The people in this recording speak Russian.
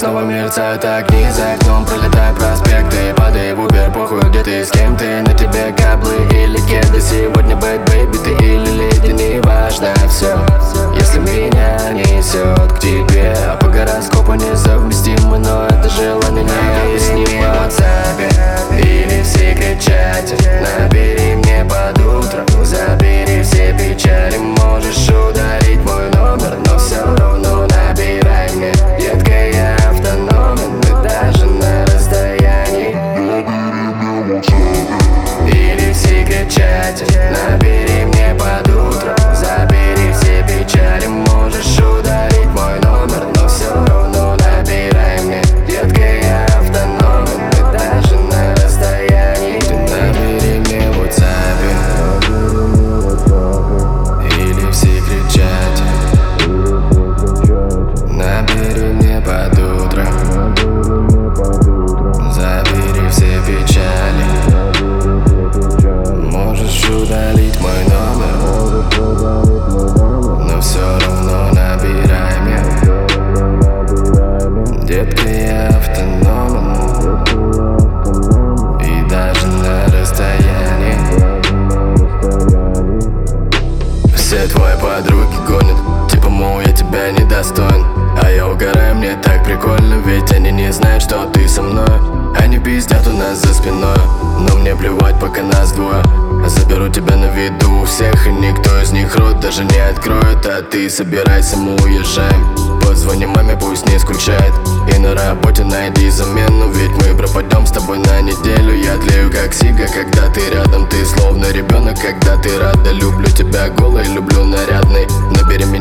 снова мерцают огни за окном, пролетая проспекты. Падай в Uber, похуй, где ты, с кем ты. На тебе каблы или кеды. Сегодня bad baby, ты или леди, не важно все. Если меня несет к тебе, а по гороскопу несовместимы, но это желание необъяснимо. В WhatsApp или в секрет-чате набери мне под утро, забери все печали. Можешь удалить мой номер, но все равно набирай мне. Детка, я автономен, ты даже на расстоянии. Или в секрет-чате набери мне под утро, забери все печали. Можешь удалить мой номер, но все равно набирай мне. Детка, я автономен, ты даже на расстоянии. Ты набери мне в WhatsApp или в секрет-чате, набери мне под утро, забери все печали. Можешь удалить мой номер, но все равно набирай мне. Детка, я автономен, и даже на расстоянии. Все твои подруги гонят, типа, мол, я тебя недостоин. А я угораю, мне так прикольно, ведь они не знают, что ты со мной. Они пиздят у нас за спиной, но мне плевать, пока нас двое. Заберу тебя на виду у всех, и никто из них рот даже не откроет. А ты собирайся, мы уезжаем. Позвони маме, пусть не скучает, и на работе найди замену, ведь мы пропадем с тобой на неделю. Я тлею как сига, когда ты рядом, ты словно ребенок, когда ты рада. Люблю тебя голой, люблю нарядный, набери меня